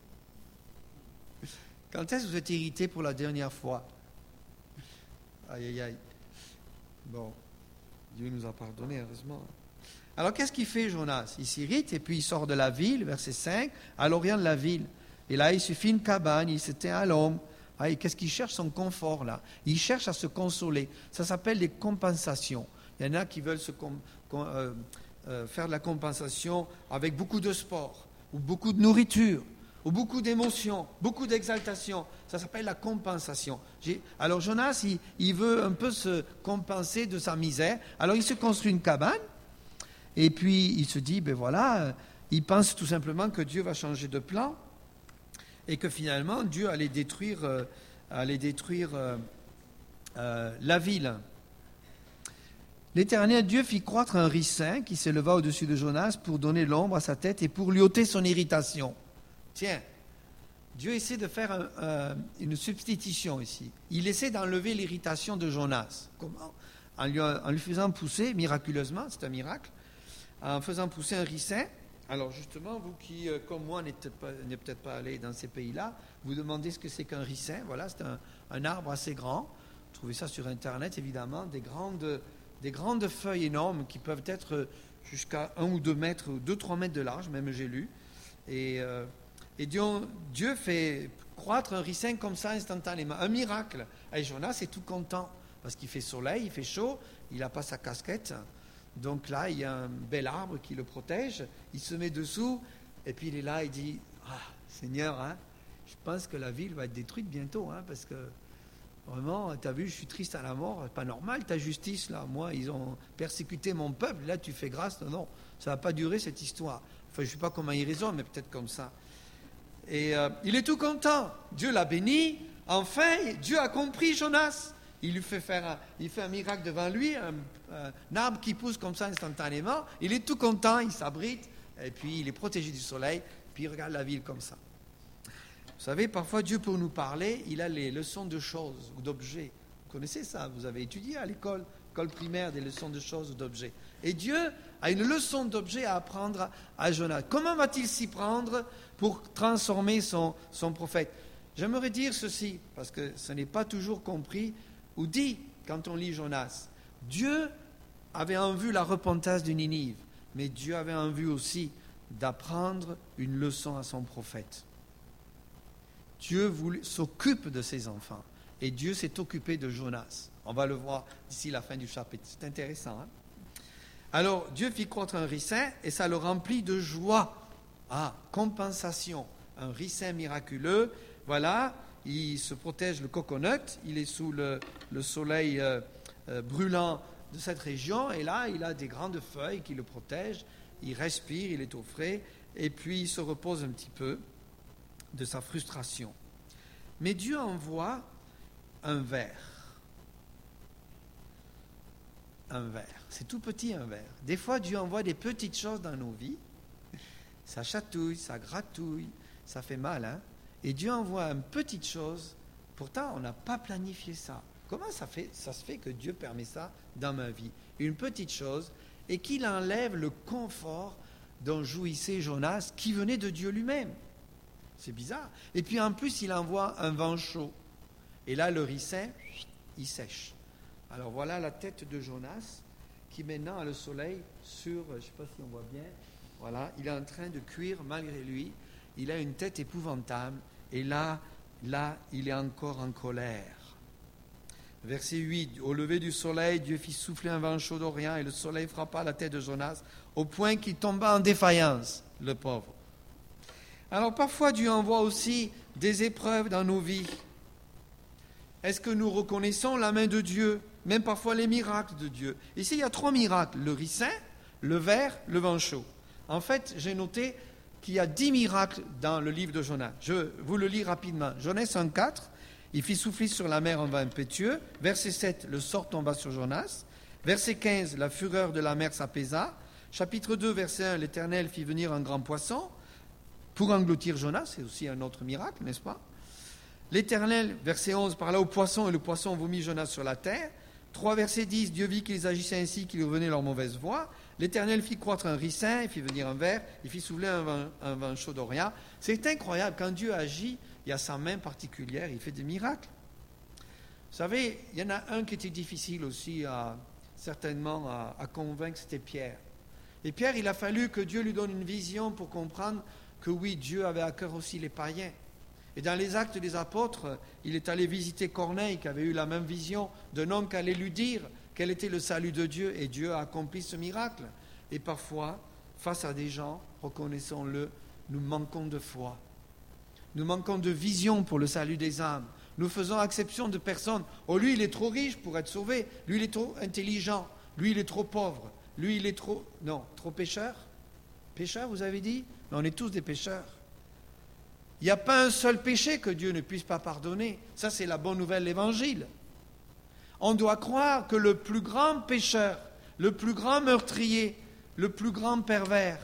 Quand est-ce que vous êtes irrité pour la dernière fois? Aïe, aïe, aïe. Bon, Dieu nous a pardonné, heureusement. Alors, qu'est-ce qu'il fait, Jonas? Il s'irrite et puis il sort de la ville, verset 5, à l'orient de la ville. Et là, il suffit une cabane, il se tient à l'ombre. Ah, et qu'est-ce qu'il cherche? Son confort, là. Il cherche à se consoler. Ça s'appelle des compensations. Il y en a qui veulent faire de la compensation avec beaucoup de sport, ou beaucoup de nourriture, ou beaucoup d'émotions, beaucoup d'exaltation. Ça s'appelle la compensation. Alors Jonas, il veut un peu se compenser de sa misère. Alors il se construit une cabane, et puis il se dit, ben voilà, il pense tout simplement que Dieu va changer de plan, et que finalement Dieu allait détruire la ville. L'Éternel Dieu fit croître un ricin qui s'éleva au-dessus de Jonas pour donner l'ombre à sa tête et pour lui ôter son irritation. Tiens, Dieu essaie de faire une substitution ici. Il essaie d'enlever l'irritation de Jonas. Comment? En lui faisant pousser, miraculeusement, c'est un miracle, en faisant pousser un ricin. Alors justement, vous qui, comme moi, n'êtes peut-être pas allé dans ces pays-là, vous demandez ce que c'est qu'un ricin. Voilà, c'est un arbre assez grand. Vous trouvez ça sur Internet, évidemment, des grandes feuilles énormes qui peuvent être jusqu'à 1 ou 2 mètres, 2-3 mètres de large, même j'ai lu. Et Dieu fait croître un ricin comme ça instantanément. Un miracle. Et Jonas est tout content parce qu'il fait soleil, il fait chaud, il n'a pas sa casquette. Donc là, il y a un bel arbre qui le protège. Il se met dessous et puis il est là, il dit, Seigneur, je pense que la ville va être détruite bientôt, parce que vraiment, tu as vu, je suis triste à la mort, c'est pas normal ta justice là. Moi, ils ont persécuté mon peuple, là tu fais grâce. Non, ça va pas durer cette histoire. Enfin, je ne sais pas comment il raisonne, mais peut-être comme ça. Et il est tout content. Dieu l'a béni. Enfin, Dieu a compris Jonas. Il fait un miracle devant lui, un arbre qui pousse comme ça instantanément. Il est tout content, il s'abrite, et puis il est protégé du soleil, puis il regarde la ville comme ça. Vous savez, parfois Dieu, pour nous parler, il a les leçons de choses ou d'objets. Vous connaissez ça, vous avez étudié à l'école primaire, des leçons de choses ou d'objets. Et Dieu a une leçon d'objet à apprendre à Jonas. Comment va-t-il s'y prendre pour transformer son prophète? J'aimerais dire ceci, parce que ce n'est pas toujours compris ou dit quand on lit Jonas. Dieu avait en vue la repentance de Ninive, mais Dieu avait en vue aussi d'apprendre une leçon à son prophète. Dieu s'occupe de ses enfants, et Dieu s'est occupé de Jonas. On va le voir d'ici la fin du chapitre. C'est intéressant. Alors, Dieu fit croître un ricin, et ça le remplit de joie. Compensation. Un ricin miraculeux. Voilà, il se protège le coconut, il est sous le soleil brûlant de cette région, et là, il a des grandes feuilles qui le protègent, il respire, il est au frais, et puis il se repose un petit peu de sa frustration. Mais Dieu envoie un ver. Un ver. C'est tout petit, un ver. Des fois, Dieu envoie des petites choses dans nos vies. Ça chatouille, ça gratouille, ça fait mal, Et Dieu envoie une petite chose. Pourtant, on n'a pas planifié ça. Comment ça se fait que Dieu permet ça dans ma vie? Une petite chose, et qu'il enlève le confort dont jouissait Jonas, qui venait de Dieu lui-même. C'est bizarre. Et puis en plus, il envoie un vent chaud. Et là, le ricin, il sèche. Alors voilà la tête de Jonas, qui maintenant a le soleil sur, je ne sais pas si on voit bien, Voilà, il est en train de cuire malgré lui. Il a une tête épouvantable. Et là, il est encore en colère. Verset 8. Au lever du soleil, Dieu fit souffler un vent chaud d'Orient et le soleil frappa la tête de Jonas au point qu'il tomba en défaillance, le pauvre. Alors parfois, Dieu envoie aussi des épreuves dans nos vies. Est-ce que nous reconnaissons la main de Dieu, même parfois les miracles de Dieu? Ici, il y a 3 miracles, le ricin, le ver, le vent chaud. En fait, j'ai noté qu'il y a 10 miracles dans le livre de Jonas. Je vous le lis rapidement. Jonas 1,4, il fit souffler sur la mer un vent impétueux. Verset 7, le sort tomba sur Jonas. Verset 15, la fureur de la mer s'apaisa. Chapitre 2, verset 1, l'Éternel fit venir un grand poisson pour engloutir Jonas. C'est aussi un autre miracle, n'est-ce pas? L'Éternel, verset 11, parla au poisson et le poisson vomit Jonas sur la terre. 3, verset 10, Dieu vit qu'ils agissaient ainsi, qu'ils revenaient leur mauvaise voie. L'Éternel fit croître un ricin, il fit venir un ver, il fit souffler un vent chaud d'Orient. C'est incroyable, quand Dieu agit, il y a sa main particulière, il fait des miracles. Vous savez, il y en a un qui était difficile aussi certainement à convaincre, c'était Pierre. Et Pierre, il a fallu que Dieu lui donne une vision pour comprendre que oui, Dieu avait à cœur aussi les païens. Et dans les Actes des Apôtres, il est allé visiter Corneille, qui avait eu la même vision d'un homme qui allait lui dire quel était le salut de Dieu, et Dieu a accompli ce miracle. Et parfois, face à des gens, reconnaissons-le, nous manquons de foi. Nous manquons de vision pour le salut des âmes. Nous faisons exception de personnes. Oh, lui, il est trop riche pour être sauvé. Lui, il est trop intelligent. Lui, il est trop pauvre. Lui, il est trop... Non, trop pécheur. Pécheur, vous avez dit? Mais on est tous des pécheurs. Il n'y a pas un seul péché que Dieu ne puisse pas pardonner. Ça, c'est la bonne nouvelle de l'Évangile. On doit croire que le plus grand pécheur, le plus grand meurtrier, le plus grand pervers,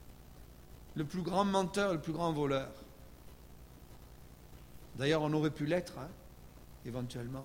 le plus grand menteur, le plus grand voleur. D'ailleurs, on aurait pu l'être, éventuellement.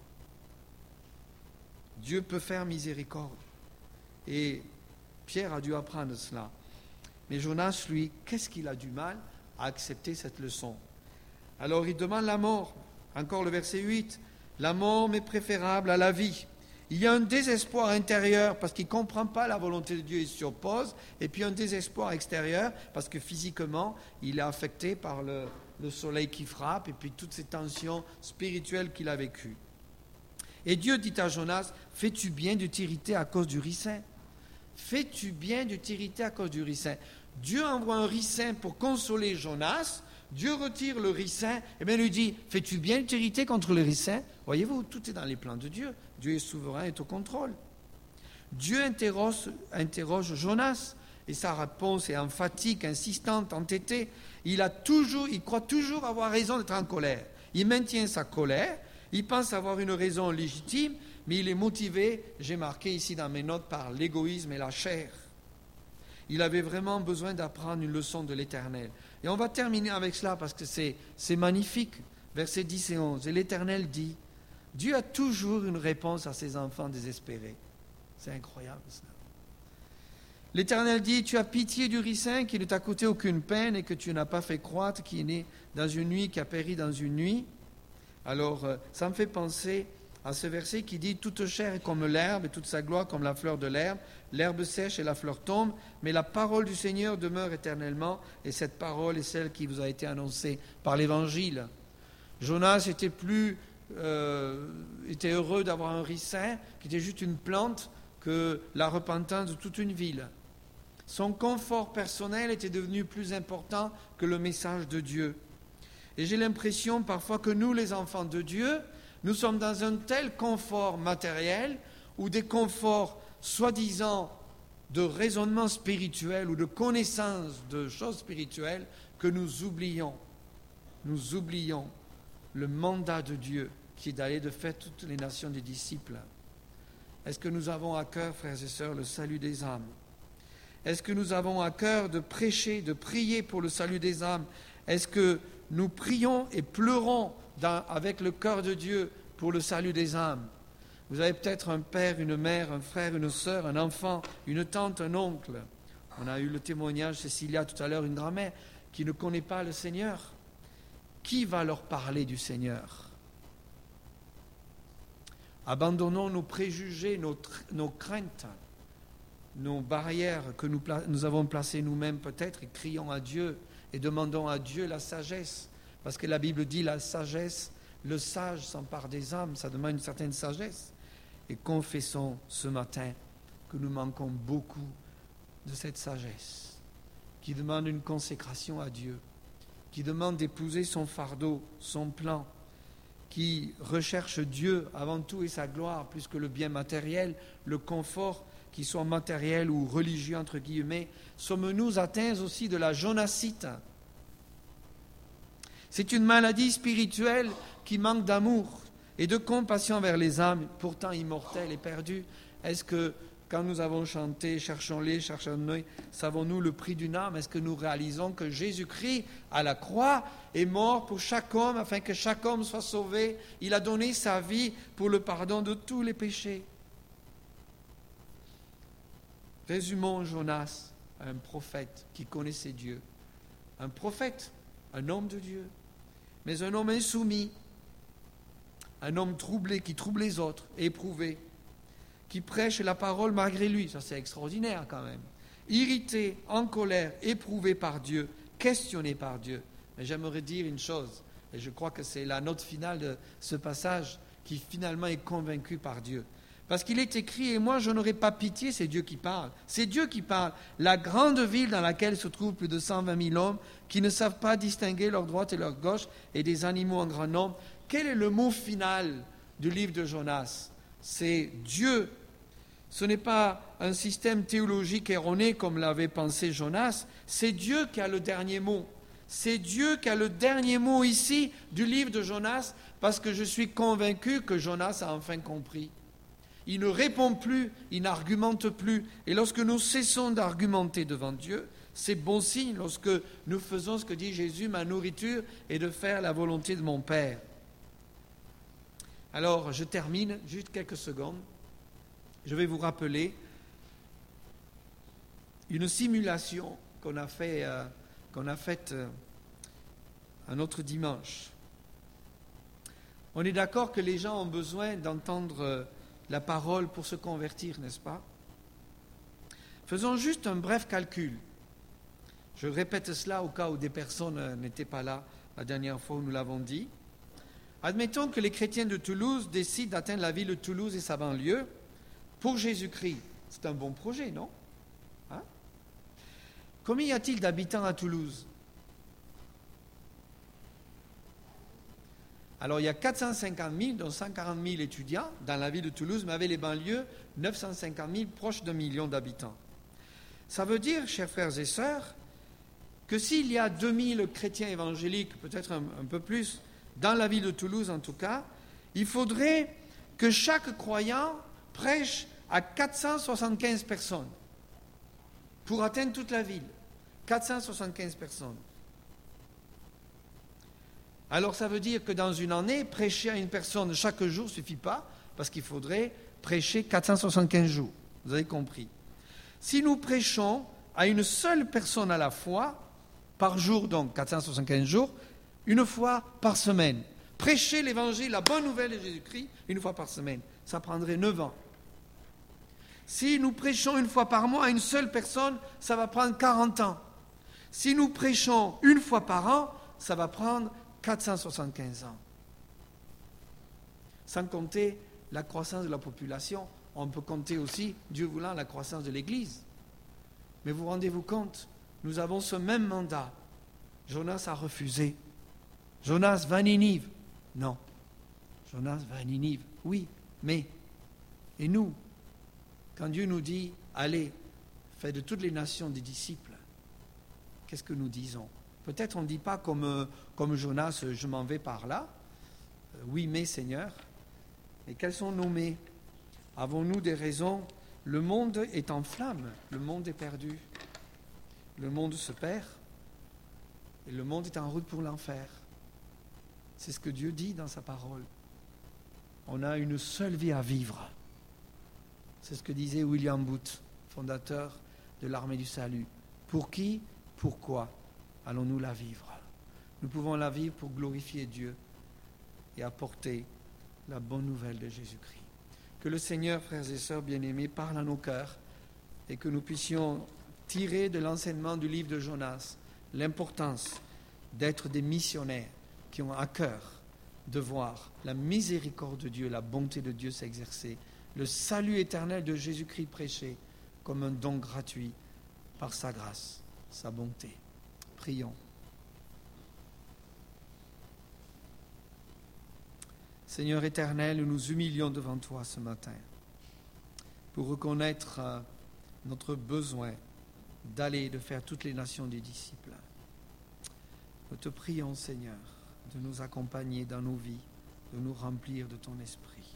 Dieu peut faire miséricorde. Et Pierre a dû apprendre cela. Mais Jonas, lui, qu'est-ce qu'il a du mal à accepter cette leçon? Alors il demande la mort. Encore le verset 8. La mort m'est préférable à la vie. Il y a un désespoir intérieur parce qu'il ne comprend pas la volonté de Dieu, il s'y oppose. Et puis un désespoir extérieur parce que physiquement, il est affecté par le soleil qui frappe et puis toutes ces tensions spirituelles qu'il a vécues. Et Dieu dit à Jonas, fais-tu bien de t'irriter à cause du ricin? Fais-tu bien de t'irriter à cause du ricin? Dieu envoie un ricin pour consoler Jonas. Dieu retire le ricin et bien lui dit, fais-tu bien de t'irriter contre le ricin? Voyez-vous, tout est dans les plans de Dieu. Dieu est souverain, est au contrôle. Dieu interroge Jonas et sa réponse est emphatique, insistante, entêtée. Il croit toujours avoir raison d'être en colère. Il maintient sa colère, il pense avoir une raison légitime, mais il est motivé, j'ai marqué ici dans mes notes, par l'égoïsme et la chair. Il avait vraiment besoin d'apprendre une leçon de l'Éternel. Et on va terminer avec cela parce que c'est magnifique. Versets 10 et 11. Et l'Éternel dit, Dieu a toujours une réponse à ses enfants désespérés. C'est incroyable cela. L'Éternel dit, tu as pitié du ricin qui ne t'a coûté aucune peine et que tu n'as pas fait croître, qui est né dans une nuit, qui a péri dans une nuit. Alors, ça me fait penser à ce verset qui dit « Toute chair est comme l'herbe et toute sa gloire comme la fleur de l'herbe. L'herbe sèche et la fleur tombe, mais la parole du Seigneur demeure éternellement. Et cette parole est celle qui vous a été annoncée par l'Évangile. » Jonas était heureux d'avoir un ricin qui était juste une plante que la repentance de toute une ville. Son confort personnel était devenu plus important que le message de Dieu. Et j'ai l'impression parfois que nous, les enfants de Dieu, nous sommes dans un tel confort matériel ou des conforts soi-disant de raisonnement spirituel ou de connaissance de choses spirituelles que nous oublions le mandat de Dieu qui est d'aller de faire toutes les nations des disciples. Est-ce que nous avons à cœur, frères et sœurs, le salut des âmes? Est-ce que nous avons à cœur de prêcher, de prier pour le salut des âmes? Est-ce que nous prions et pleurons avec le cœur de Dieu pour le salut des âmes? Vous avez peut-être un père, une mère, un frère, une sœur, un enfant, une tante, un oncle. On a eu le témoignage, Cécilia, tout à l'heure, une grand-mère qui ne connaît pas le Seigneur. Qui va leur parler du Seigneur? Abandonnons nos préjugés, nos craintes. nos barrières que nous avons placées nous-mêmes peut-être, et crions à Dieu et demandons à Dieu la sagesse. Parce que la Bible dit la sagesse, le sage s'empare des âmes, ça demande une certaine sagesse. Et confessons ce matin que nous manquons beaucoup de cette sagesse, qui demande une consécration à Dieu, qui demande d'épouser son fardeau, son plan, qui recherche Dieu avant tout et sa gloire, plus que le bien matériel, le confort, qu'il soit matériel ou religieux, entre guillemets. Sommes-nous atteints aussi de la jonasite? C'est une maladie spirituelle qui manque d'amour et de compassion vers les âmes, pourtant immortelles et perdues. Est-ce que, quand nous avons chanté « Cherchons-les, cherchons-les », savons-nous le prix d'une âme? Est-ce que nous réalisons que Jésus-Christ, à la croix, est mort pour chaque homme, afin que chaque homme soit sauvé? Il a donné sa vie pour le pardon de tous les péchés. Résumons Jonas à un prophète qui connaissait Dieu. Un prophète, un homme de Dieu, mais un homme insoumis, un homme troublé, qui trouble les autres, éprouvé, qui prêche la parole malgré lui. Ça, c'est extraordinaire quand même. Irrité, en colère, éprouvé par Dieu, questionné par Dieu. Mais j'aimerais dire une chose, et je crois que c'est la note finale de ce passage, qui finalement est convaincu par Dieu. Parce qu'il est écrit, et moi je n'aurai pas pitié, c'est Dieu qui parle. C'est Dieu qui parle. La grande ville dans laquelle se trouvent plus de 120 000 hommes qui ne savent pas distinguer leur droite et leur gauche et des animaux en grand nombre. Quel est le mot final du livre de Jonas? C'est Dieu. Ce n'est pas un système théologique erroné comme l'avait pensé Jonas. C'est Dieu qui a le dernier mot. C'est Dieu qui a le dernier mot ici du livre de Jonas, parce que je suis convaincu que Jonas a enfin compris. Il ne répond plus, il n'argumente plus. Et lorsque nous cessons d'argumenter devant Dieu, c'est bon signe lorsque nous faisons ce que dit Jésus, ma nourriture est de faire la volonté de mon Père. Alors, je termine, juste quelques secondes. Je vais vous rappeler une simulation qu'on a faite un autre dimanche. On est d'accord que les gens ont besoin d'entendre la parole pour se convertir, n'est-ce pas? Faisons juste un bref calcul. Je répète cela au cas où des personnes n'étaient pas là la dernière fois où nous l'avons dit. Admettons que les chrétiens de Toulouse décident d'atteindre la ville de Toulouse et sa banlieue pour Jésus-Christ. C'est un bon projet, non? Hein? Combien y a-t-il d'habitants à Toulouse? Alors, il y a 450 000, dont 140 000 étudiants dans la ville de Toulouse, mais avec les banlieues, 950 000, proches d'1 million d'habitants. Ça veut dire, chers frères et sœurs, que s'il y a 2000 chrétiens évangéliques, peut-être un peu plus, dans la ville de Toulouse en tout cas, il faudrait que chaque croyant prêche à 475 personnes pour atteindre toute la ville. 475 personnes. Alors ça veut dire que dans une année, prêcher à une personne chaque jour ne suffit pas, parce qu'il faudrait prêcher 475 jours. Vous avez compris. Si nous prêchons à une seule personne à la fois, par jour donc 475 jours, une fois par semaine, prêcher l'évangile, la bonne nouvelle de Jésus-Christ, une fois par semaine, ça prendrait 9 ans. Si nous prêchons une fois par mois à une seule personne, ça va prendre 40 ans. Si nous prêchons une fois par an, ça va prendre 475 ans. Sans compter la croissance de la population, on peut compter aussi, Dieu voulant, la croissance de l'Église. Mais vous rendez-vous compte, nous avons ce même mandat. Jonas a refusé. Jonas va à Ninive. Non. Jonas va à Ninive. Oui, mais, et nous, quand Dieu nous dit, allez, faites de toutes les nations des disciples, qu'est-ce que nous disons? Peut-être on ne dit pas comme Jonas, je m'en vais par là. Oui, mais Seigneur. Et quels sont nos mais? Avons-nous des raisons? Le monde est en flammes, le monde est perdu. Le monde se perd et le monde est en route pour l'enfer. C'est ce que Dieu dit dans sa parole. On a une seule vie à vivre. C'est ce que disait William Booth, fondateur de l'Armée du Salut. Pour qui? Pourquoi allons-nous la vivre? Nous pouvons la vivre pour glorifier Dieu et apporter la bonne nouvelle de Jésus-Christ. Que le Seigneur, frères et sœurs bien-aimés, parle à nos cœurs et que nous puissions tirer de l'enseignement du livre de Jonas l'importance d'être des missionnaires qui ont à cœur de voir la miséricorde de Dieu, la bonté de Dieu s'exercer, le salut éternel de Jésus-Christ prêché comme un don gratuit par sa grâce, sa bonté. Prions. Seigneur éternel, nous nous humilions devant toi ce matin pour reconnaître notre besoin d'aller et de faire toutes les nations des disciples. Nous te prions, Seigneur, de nous accompagner dans nos vies, de nous remplir de ton esprit.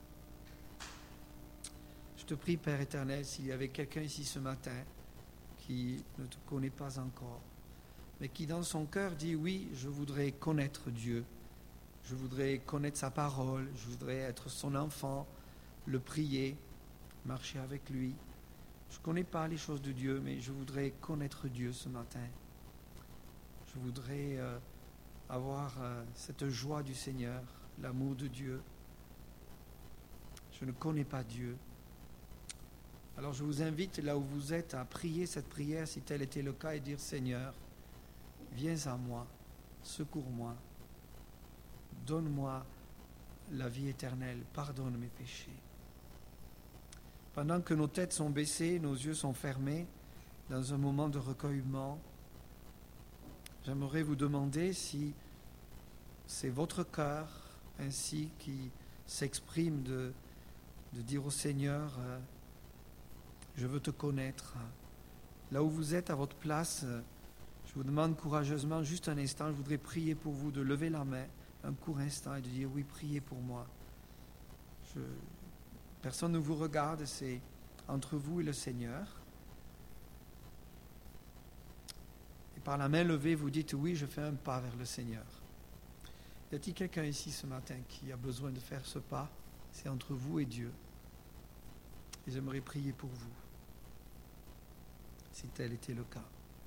Je te prie, Père éternel, s'il y avait quelqu'un ici ce matin qui ne te connaît pas encore, mais qui dans son cœur dit, oui, je voudrais connaître Dieu, je voudrais connaître sa parole, je voudrais être son enfant, le prier, marcher avec lui. Je ne connais pas les choses de Dieu, mais je voudrais connaître Dieu ce matin. Je voudrais avoir cette joie du Seigneur, l'amour de Dieu. Je ne connais pas Dieu. Alors je vous invite là où vous êtes à prier cette prière, si tel était le cas, et dire, Seigneur, viens à moi, secours-moi, donne-moi la vie éternelle, pardonne mes péchés. Pendant que nos têtes sont baissées, nos yeux sont fermés, dans un moment de recueillement, j'aimerais vous demander si c'est votre cœur ainsi qui s'exprime de dire au Seigneur, je veux te connaître. Là où vous êtes à votre place, je vous demande courageusement, juste un instant, je voudrais prier pour vous, de lever la main un court instant et de dire, oui, priez pour moi. Personne ne vous regarde, c'est entre vous et le Seigneur. Et par la main levée, vous dites, oui, je fais un pas vers le Seigneur. Y a-t-il quelqu'un ici ce matin qui a besoin de faire ce pas? C'est entre vous et Dieu. Et j'aimerais prier pour vous, si tel était le cas.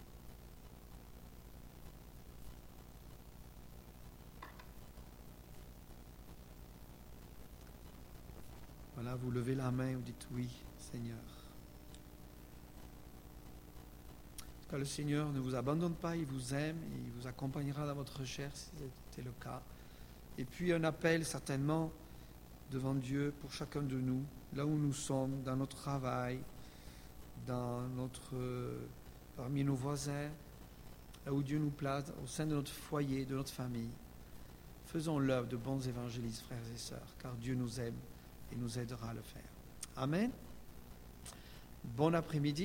Voilà, vous levez la main et vous dites oui, Seigneur. En tout cas, le Seigneur ne vous abandonne pas, il vous aime, et il vous accompagnera dans votre recherche, si c'était le cas. Et puis un appel certainement devant Dieu pour chacun de nous, là où nous sommes, dans notre travail, parmi nos voisins, là où Dieu nous place, au sein de notre foyer, de notre famille. Faisons l'œuvre de bons évangélistes, frères et sœurs, car Dieu nous aime et nous aidera à le faire. Amen. Bon après-midi.